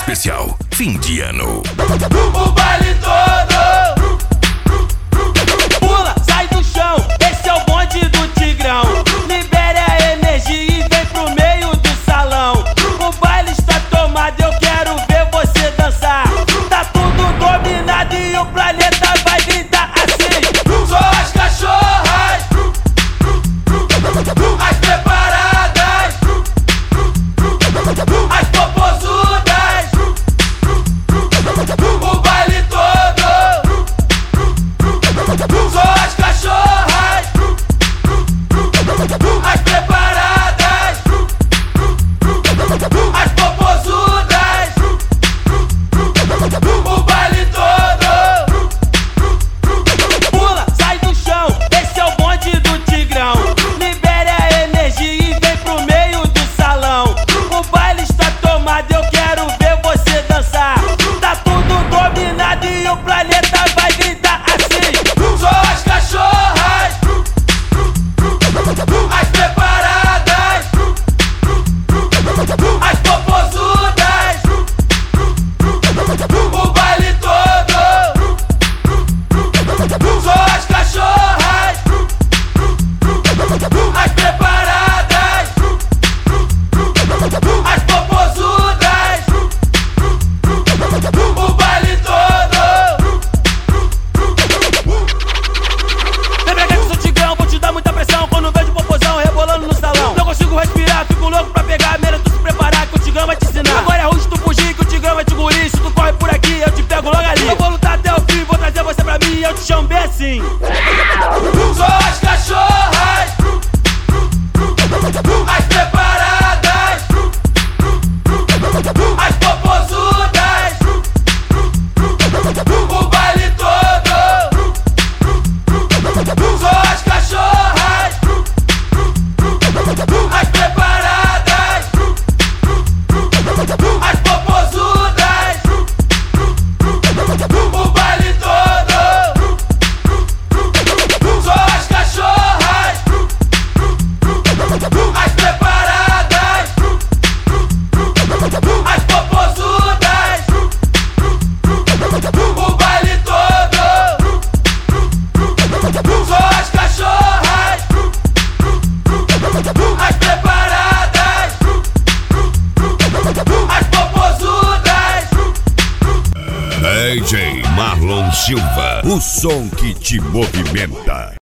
especial fim de ano. O baile todo pula, sai do chão, esse é o bonde do Tigrão. Libere a energia e vem pro meio do salão. O baile está tomado, eu quero ver você dançar. Tá tudo dominado e o planeta vai gritar assim: só as cachorras, as preparadas, as popozudas. O baile todo, só as cachorras, as preparadas, as popozudas. O baile todo pula, sai do chão, esse é o bonde do Tigrão. Libere a energia e vem pro meio do salão. O baile está tomado, eu quero ver você dançar. Tá tudo dominado e o planeta vai gritar assim: só as cachorras, as preparadas, as popozudas. O baile todo, só as cachorras, as preparadas, as popozudas. O baile todo. Vem pra cá que eu sou Tigrão, vou te dar muita pressão. Quando vejo popozão rebolando no salão, não consigo respirar, fico louco pra pegar. Melhor tu se preparar que o Tigrão vai te ensinar. Agora é ruim se tu fugir que o Tigrão vai te engolir. Se tu corre por aqui, eu te pego logo ali. Eu vou lutar até o fim, vou trazer você pra mim e eu te chamo bem assim: só as cachorras, as preparadas, as popozudas. O baile todo, só as cachorras, as preparadas, as popozudas. O baile todo, só as cachorras, as preparadas, as popozudas. O baile todo, só as cachorras, as preparadas, as popozudas. DJ Marlon Silva, o som que te movimenta.